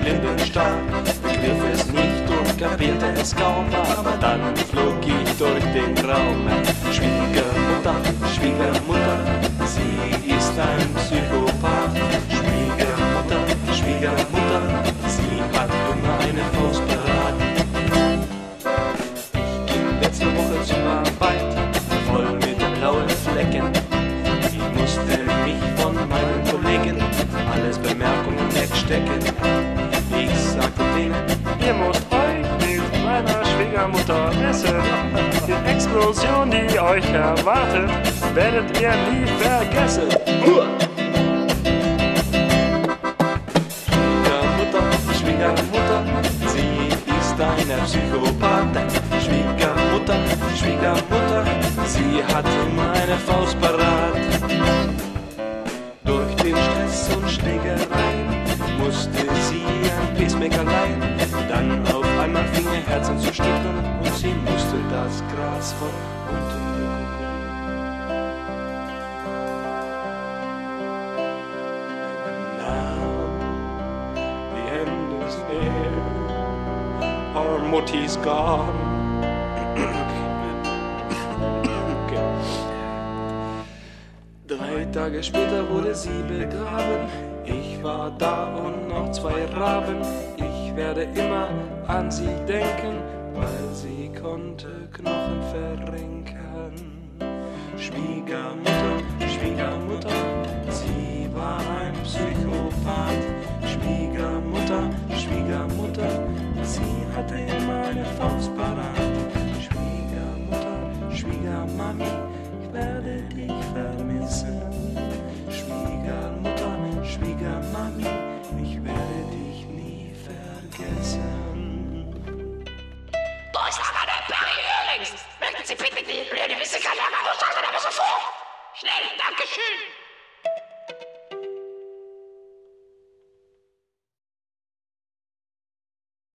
Blindenstarr, begriff es nicht und kapierte es kaum, aber dann flog ich durch den Raum. Schwiegermutter, Schwiegermutter, sie ist ein Psychopath. Schwiegermutter, Schwiegermutter, sie hat immer eine Faust parat. Ich ging letzte Woche zur Arbeit, voll mit blauen Flecken. Ich musste mich von meinen Kollegen alles Bemerkungen wegstecken. Ich sagte denen, ihr müsst euch mit meiner Schwiegermutter messen. Die Explosion, die euch erwartet, werdet ihr nie vergessen. Schwiegermutter, sie ist eine Psychopathin. Schwiegermutter, Schwiegermutter, sie hat immer eine Faust parat. Durch den Stress und Schlägereien musste sie ein Pacemaker leihen. Dann auf einmal fing ihr Herz an zu stottern und sie musste das Gras von unten bekommen. Our Mutti's gone. Okay. 3 Tage später wurde sie begraben. Ich war da und noch 2 Raben. Ich werde immer an sie denken, weil sie konnte Knochen verrenken. Schwiegermutter, Schwiegermutter, sie war ein Psychopath. Schwiegermutter, Schwiegermutter, sie hatte immer eine Faust parat. Schwiegermutter, Schwiegermami, ich werde dich vermissen. Schwiegermutter, Schwiegermami, ich werde dich nie vergessen. Da ist aber der Barry Earlings. Möchten Sie bitte die blöde Wisse Kalama, wo soll man aber so vor? Schnell, Dankeschön.